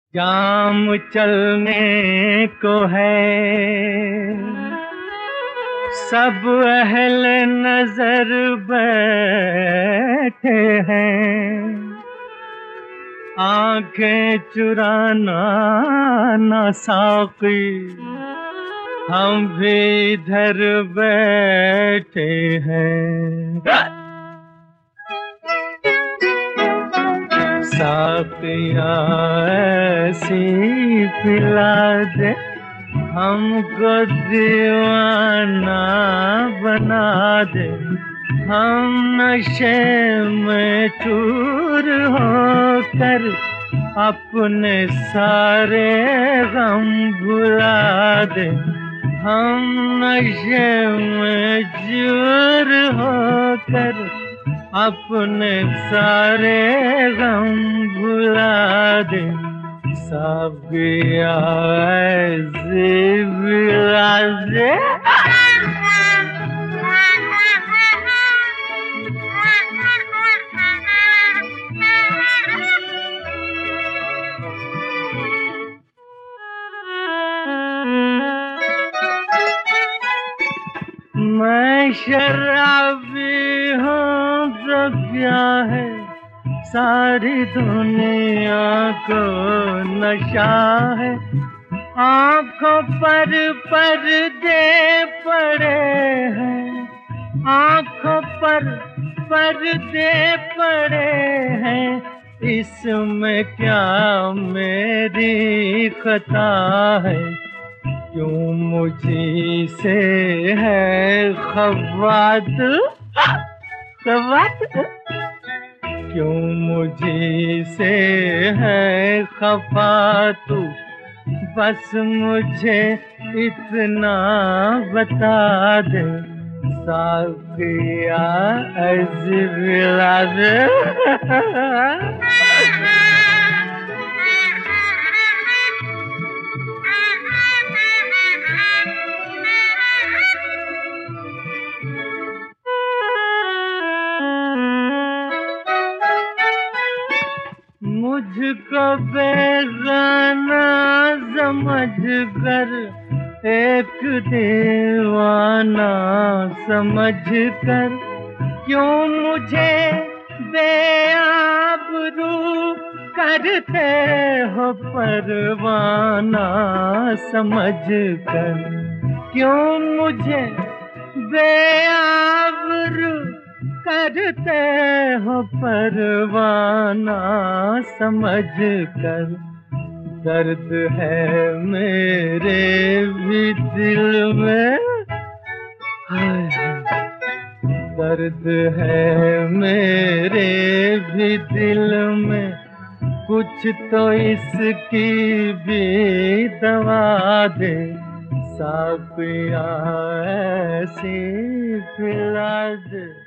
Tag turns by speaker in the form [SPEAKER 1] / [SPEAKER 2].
[SPEAKER 1] जाम चलने को है, सब अहल नजर बैठे हैं। आंखें चुराना ना साकी, हम भी इधर बैठे हैं। साकिया ऐसी पिला दे, हमको दीवाना बना दे। हम नशे में चूर होकर अपने सारे गम भुला दे। हम नशे में चूर होकर अपने सारे गम भुला दे। साकिया ऐसी पिला दे। मैं शराबी हूँ तो क्या है, सारी दुनिया को नशा है। आँखों पर पर्दे पड़े हैं, आँखों पर पर्दे पड़े हैं। इसमें क्या मेरी खता है, क्यों मुझी से है खवात, खवात? क्यों मुझी से है खफा तू, बस मुझे इतना बता दे। साकिया ऐसी पिला दे। मुझको बेगाना समझकर, एक दीवाना समझकर, क्यों मुझे बेआबरू करते हो परवाना समझकर। क्यों मुझे बेआबरू करते हो परवाना समझकर। दर्द है मेरे भी दिल में, दर्द है मेरे भी दिल में, कुछ तो इसकी भी दवा दे। साकिया ऐसी पिला दे।